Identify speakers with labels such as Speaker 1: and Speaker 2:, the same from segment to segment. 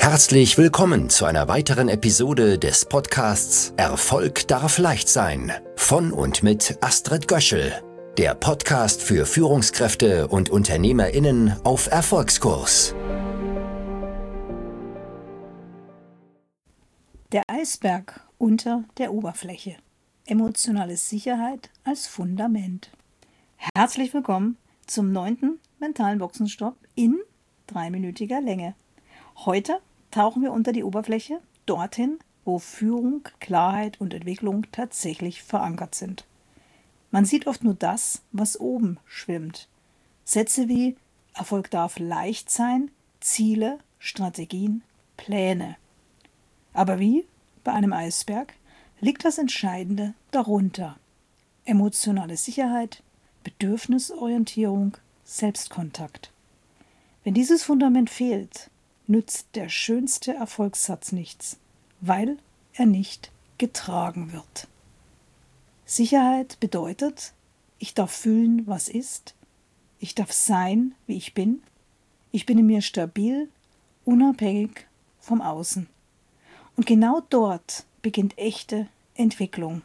Speaker 1: Herzlich willkommen zu einer weiteren Episode des Podcasts Erfolg darf leicht sein von und mit Astrid Göschel, der Podcast für Führungskräfte und UnternehmerInnen auf Erfolgskurs.
Speaker 2: Der Eisberg unter der Oberfläche. Emotionale Sicherheit als Fundament. Herzlich willkommen zum 9. mentalen Boxenstopp in 3-minütiger Länge. Heute tauchen wir unter die Oberfläche, dorthin, wo Führung, Klarheit und Entwicklung tatsächlich verankert sind. Man sieht oft nur das, was oben schwimmt. Sätze wie Erfolg darf leicht sein, Ziele, Strategien, Pläne. Aber wie bei einem Eisberg liegt das Entscheidende darunter. Emotionale Sicherheit, Bedürfnisorientierung, Selbstkontakt. Wenn dieses Fundament fehlt, nützt der schönste Erfolgssatz nichts, weil er nicht getragen wird. Sicherheit bedeutet, ich darf fühlen, was ist, ich darf sein, wie ich bin in mir stabil, unabhängig vom Außen. Und genau dort beginnt echte Entwicklung.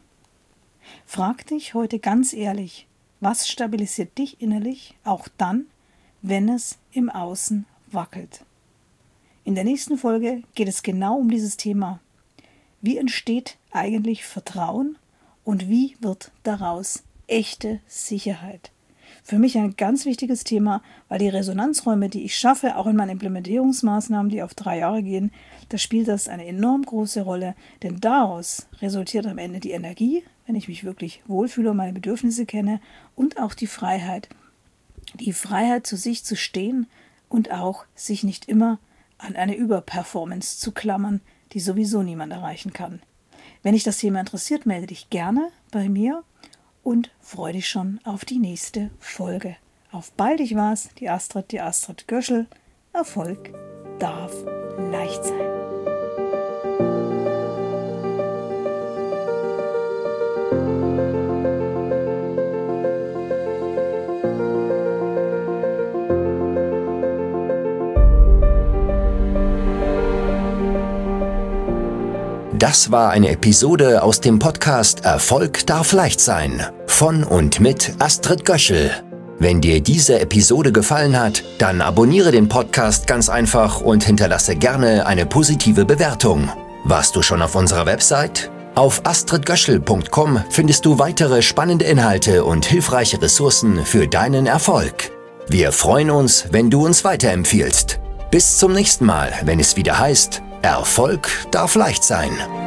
Speaker 2: Frag dich heute ganz ehrlich, was stabilisiert dich innerlich, auch dann, wenn es im Außen wackelt. In der nächsten Folge geht es genau um dieses Thema. Wie entsteht eigentlich Vertrauen und wie wird daraus echte Sicherheit? Für mich ein ganz wichtiges Thema, weil die Resonanzräume, die ich schaffe, auch in meinen Implementierungsmaßnahmen, die auf 3 Jahre gehen, da spielt das eine enorm große Rolle, denn daraus resultiert am Ende die Energie, wenn ich mich wirklich wohlfühle und meine Bedürfnisse kenne, und auch die Freiheit. Die Freiheit, zu sich zu stehen und auch sich nicht immer an eine Überperformance zu klammern, die sowieso niemand erreichen kann. Wenn dich das Thema interessiert, melde dich gerne bei mir und freue dich schon auf die nächste Folge. Auf bald, ich war's, die Astrid Göschel. Erfolg darf leicht sein.
Speaker 1: Das war eine Episode aus dem Podcast Erfolg darf leicht sein von und mit Astrid Göschel. Wenn dir diese Episode gefallen hat, dann abonniere den Podcast ganz einfach und hinterlasse gerne eine positive Bewertung. Warst du schon auf unserer Website? Auf astridgöschel.com findest du weitere spannende Inhalte und hilfreiche Ressourcen für deinen Erfolg. Wir freuen uns, wenn du uns weiterempfiehlst. Bis zum nächsten Mal, wenn es wieder heißt, Erfolg darf leicht sein.